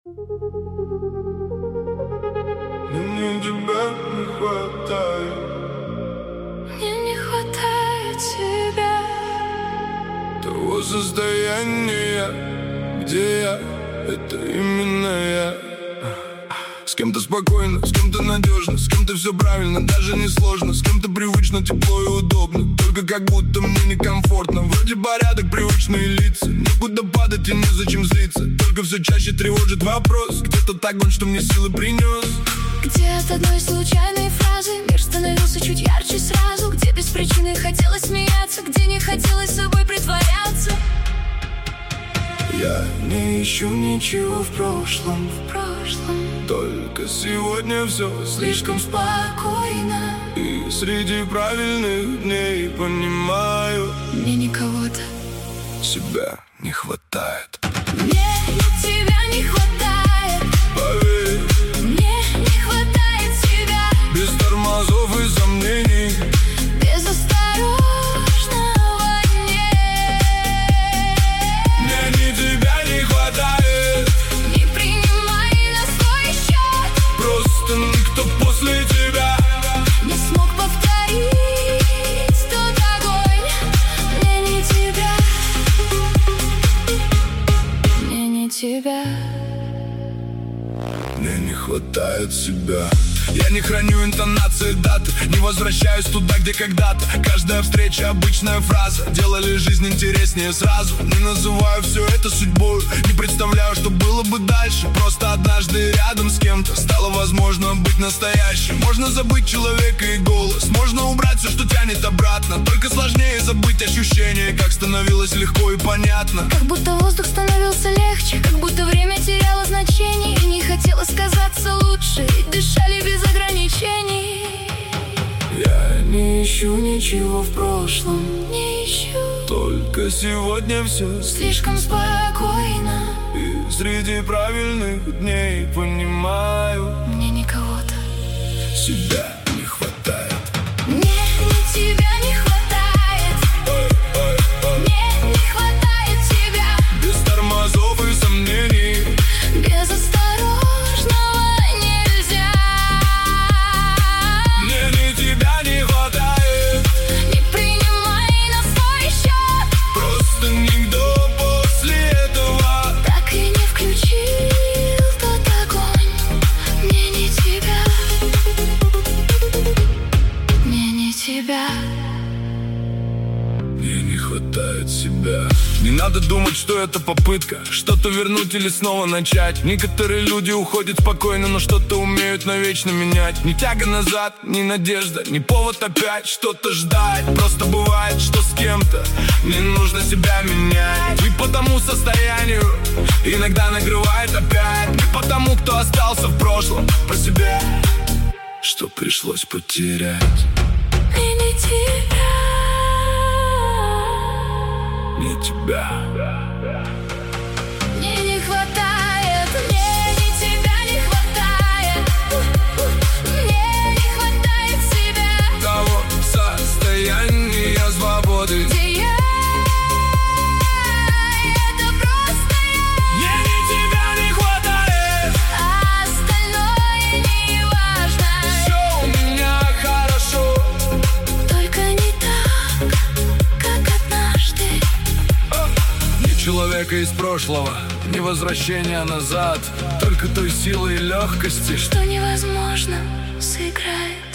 Мне тебя не хватает. Мне не хватает тебя. Того состояния, где я, это именно я. С кем-то спокойно, с кем-то надежно, с кем-то все правильно, даже не сложно. С кем-то привычно, тепло и удобно, только как будто мне некомфортно. Вроде порядок, привычные лица, некуда падать и незачем злиться. Только все чаще тревожит вопрос: где тот огонь, что мне силы принес? Где от одной случайной фразы мир становился чуть ярче сразу? Где без причины хотелось смеяться, где не хотелось собой притворяться? Я не ищу ничего в прошлом, только сегодня все слишком спокойно. И среди правильных дней понимаю, мне никого-то себя не хватает. Мне тебя не хватает. Поверь, мне не хватает тебя. без тормозов и сомнений, без осторожного «нет». мне ни тебя не хватает. Не принимай на свой счет. Просто никто после тебя не смог повторить тот огонь. Мне не тебя. Мне не тебя. Мне не хватает себя. Я не храню интонации, даты, не возвращаюсь туда, где когда-то. Каждая встреча обычная фраза, делали жизнь интереснее сразу. Не называю все это судьбой, не представляю, что было бы дальше. Просто однажды рядом с кем-то стало возможно быть настоящим. Можно забыть человека и голос, можно убрать все, что тянет обратно. Только сложнее забыть ощущение, как становилось легко и понятно. Как будто воздух становился легче, как будто время теряло значение. И не хотелось казаться лучше, и дышали без ограничений. Я не ищу ничего в прошлом, не ищу, только сегодня все слишком спокойно. И среди правильных дней понимаю, мне никого-то себя не хватает. Мне тебя не хватает. Мне не хватает тебя. Без тормозов и сомнений, без осторожного нельзя. мне ни тебя не хватает. Не принимай на свой счет. Просто никто после этого Так и не включил тот огонь. Мне не тебя. Мне не тебя. мне не хватает себя. Не надо думать, что это попытка что-то вернуть или снова начать. Некоторые люди уходят спокойно, но что-то умеют навечно менять. Ни тяга назад, ни надежда, ни повод опять что-то ждать. Просто бывает, что с кем-то не нужно себя менять. И по тому состоянию иногда накрывает опять. Не потому, кто остался в прошлом, по себе, что пришлось потерять. Мне не тебя. Не тебя. Мне не хватает. Мне не тебя не хватает. Мне не хватает себя. Того состояния свободы, Где я, это просто я. мне ни тебя не хватает. А остальное не важно. Все у меня хорошо, Только не так, как однажды. ни человека из прошлого, ни возвращения назад, только той силы и легкости, Что невозможно, сыграет.